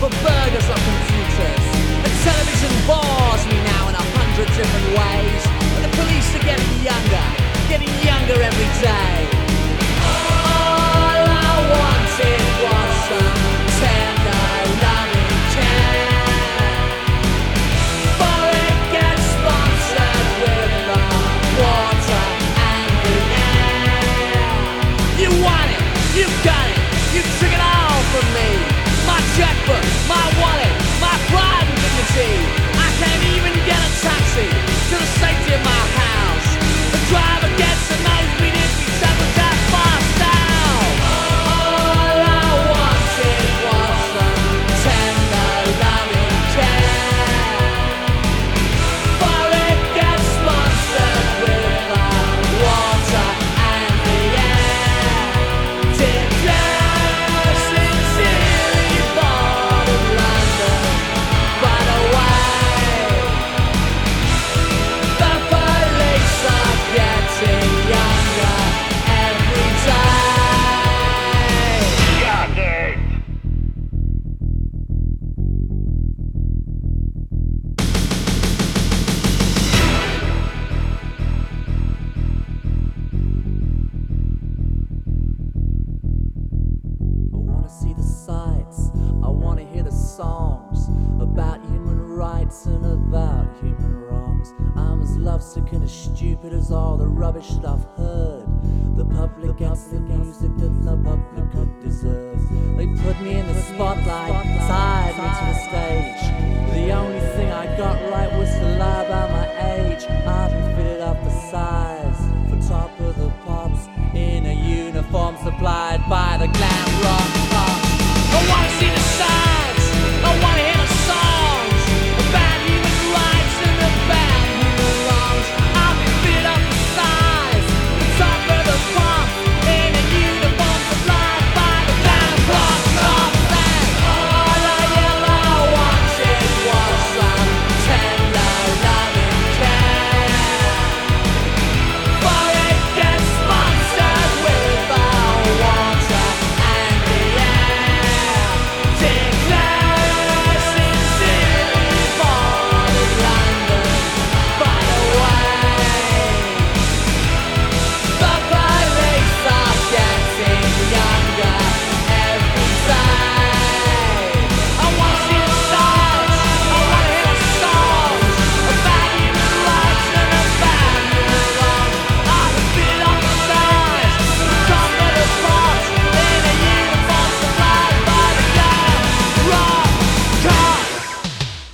for burgers or computers. The television bores me now in 100 different ways. And the police are getting younger every day. All I wanted was some tender loving care. For it gets sponsored with the water and the air. You want it, you got it, you took it all from me. My checkbook, my wallet, my pride and dignity. I can't even get a taxi to the safety of my house. The driver gets the nosebleed if he travels that fast now. All I wanted was some tender loving care. For it gets sponsored with the water and the air. Did you sincerely born in London, by the way? The police are getting younger every day. Yeah, Dave. I wanna see the sights, I wanna hear the songs about human rights and about human wrongs. I'm as lovesick and as stupid as all the rubbish that I've heard. The public gets the music that the public could deserve. They put me in the spotlight, tied me to the stage. The only thing I got right was to lie about